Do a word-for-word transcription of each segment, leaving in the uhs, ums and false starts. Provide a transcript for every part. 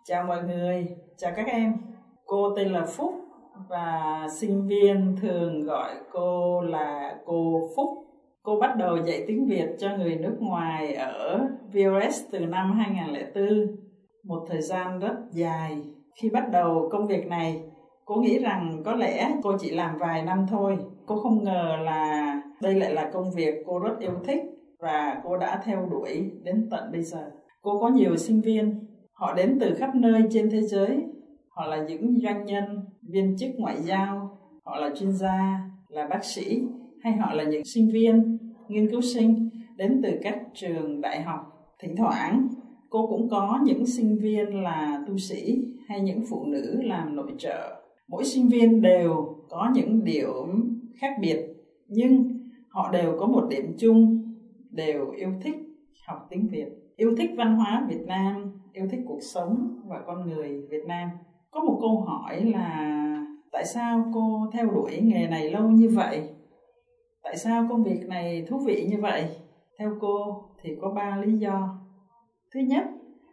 Chào mọi người, chào các em. Cô tên là Phúc và sinh viên thường gọi cô là cô Phúc. Cô bắt đầu dạy tiếng Việt cho người nước ngoài ở vê o ét từ năm hai nghìn không trăm lẻ bốn, một thời gian rất dài. Khi bắt đầu công việc này, cô nghĩ rằng có lẽ cô chỉ làm vài năm thôi. Cô không ngờ là đây lại là công việc cô rất yêu thích và cô đã theo đuổi đến tận bây giờ. Cô có nhiều sinh viên, họ đến từ khắp nơi trên thế giới. Họ là những doanh nhân, viên chức ngoại giao, họ là chuyên gia, là bác sĩ, hay họ là những sinh viên, nghiên cứu sinh đến từ các trường đại học. Thỉnh thoảng, cô cũng có những sinh viên là tu sĩ hay những phụ nữ làm nội trợ. Mỗi sinh viên đều có những điểm khác biệt, nhưng họ đều có một điểm chung, đều yêu thích học tiếng Việt, yêu thích văn hóa Việt Nam, yêu thích cuộc sống và con người Việt Nam. Có một câu hỏi là tại sao cô theo đuổi nghề này lâu như vậy? Tại sao công việc này thú vị như vậy? Theo cô thì có ba lý do. Thứ nhất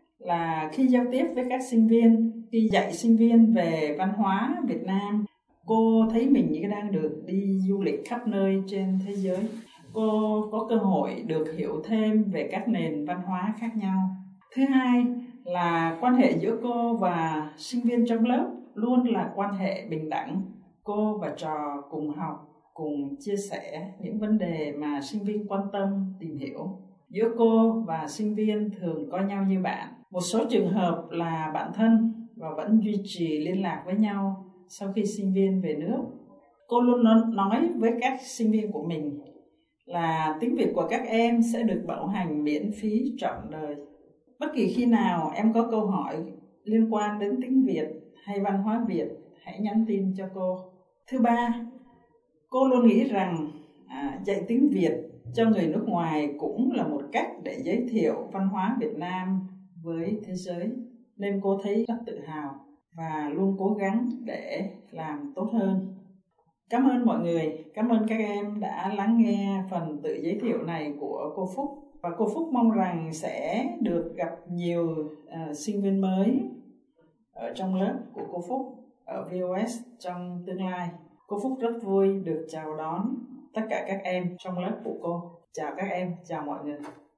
là khi giao tiếp với các sinh viên, khi dạy sinh viên về văn hóa Việt Nam, cô thấy mình như đang được đi du lịch khắp nơi trên thế giới. Cô có cơ hội được hiểu thêm về các nền văn hóa khác nhau. Thứ hai là quan hệ giữa cô và sinh viên trong lớp luôn là quan hệ bình đẳng. Cô và trò cùng học, cùng chia sẻ những vấn đề mà sinh viên quan tâm, tìm hiểu. Giữa cô và sinh viên thường coi nhau như bạn. Một số trường hợp là bạn thân và vẫn duy trì liên lạc với nhau sau khi sinh viên về nước. Cô luôn nói với các sinh viên của mình là tiếng Việt của các em sẽ được bảo hành miễn phí trọn đời. Bất kỳ khi nào em có câu hỏi liên quan đến tiếng Việt hay văn hóa Việt, hãy nhắn tin cho cô. Thứ ba, cô luôn nghĩ rằng à, dạy tiếng Việt cho người nước ngoài cũng là một cách để giới thiệu văn hóa Việt Nam với thế giới, nên cô thấy rất tự hào và luôn cố gắng để làm tốt hơn. Cảm ơn mọi người, cảm ơn các em đã lắng nghe phần tự giới thiệu này của cô Phúc. Và cô Phúc mong rằng sẽ được gặp nhiều uh, sinh viên mới ở trong lớp của cô Phúc ở vê o ét trong tương lai. Cô Phúc rất vui được chào đón tất cả các em trong lớp của cô. Chào các em, chào mọi người.